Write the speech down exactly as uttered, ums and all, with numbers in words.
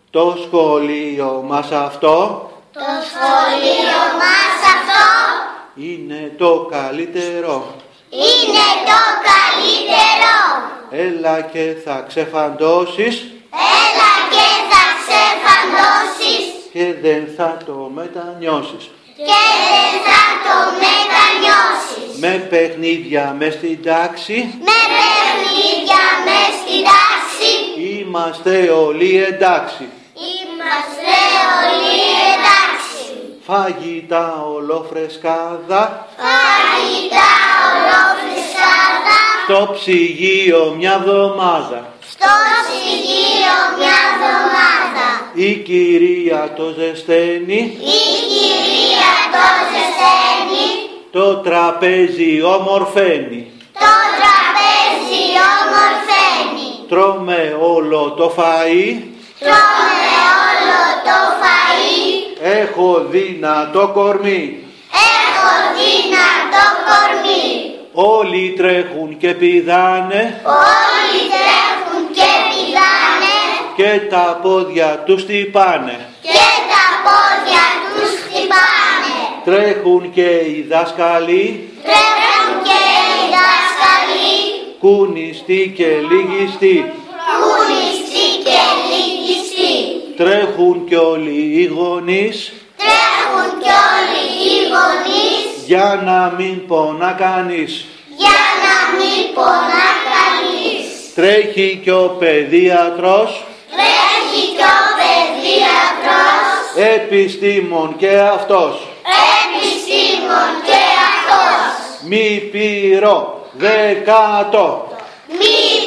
Το σχολείο μας αυτό, το σχολείο μας αυτό, είναι το καλύτερο. Είναι το καλύτερο. Έλα και θα ξεφαντώσεις, Έλα και θα ξεφαντώσεις, και δεν θα το μετανιώσεις. και δεν θα το μετανιώσεις. Με παιχνίδια μες στην τάξη, Με παιχνίδια μες στην τάξη, είμαστε όλοι εντάξει. είμαστε όλοι εντάξει. Φαγητά ολόφρεσκάδα, Φαγητά ολόφρεσκάδα, στο ψυγείο μια βδομάδα. στο ψυγείο μια εβδομάδα. Η κυρία το ζεσταίνει, Η κυρία το ζεσταίνει, το τραπέζι ομορφαίνει. το τραπέζι ομορφαίνει. Τρώμε όλο το φαΐ, Τρώμε όλο το φαΐ, έχω δυνατό κορμί. έχω δυνατό κορμί. Όλοι τρέχουν και πηδάνε, Όλοι τρέχουν και πηδάνε, και τα πόδια τους χτυπάνε. και τα πόδια τους χτυπάνε. Τρέχουν και οι δάσκαλοι, Τρέχουν και οι δάσκαλοι, κουνιστοί και λυγιστοί. κουνιστοί και λυγιστοί. Τρέχουν κι όλοι οι γονείς, Τρέχουν κι όλοι οι γονείς, για να μην πονά κανείς. για να μην πονά κανείς. Τρέχει κι ο παιδίατρος, Τρέχει κι ο παιδίατρος, επιστήμον και αυτός. επιστήμον και αυτός. Μη πυρό δεκατό. Μη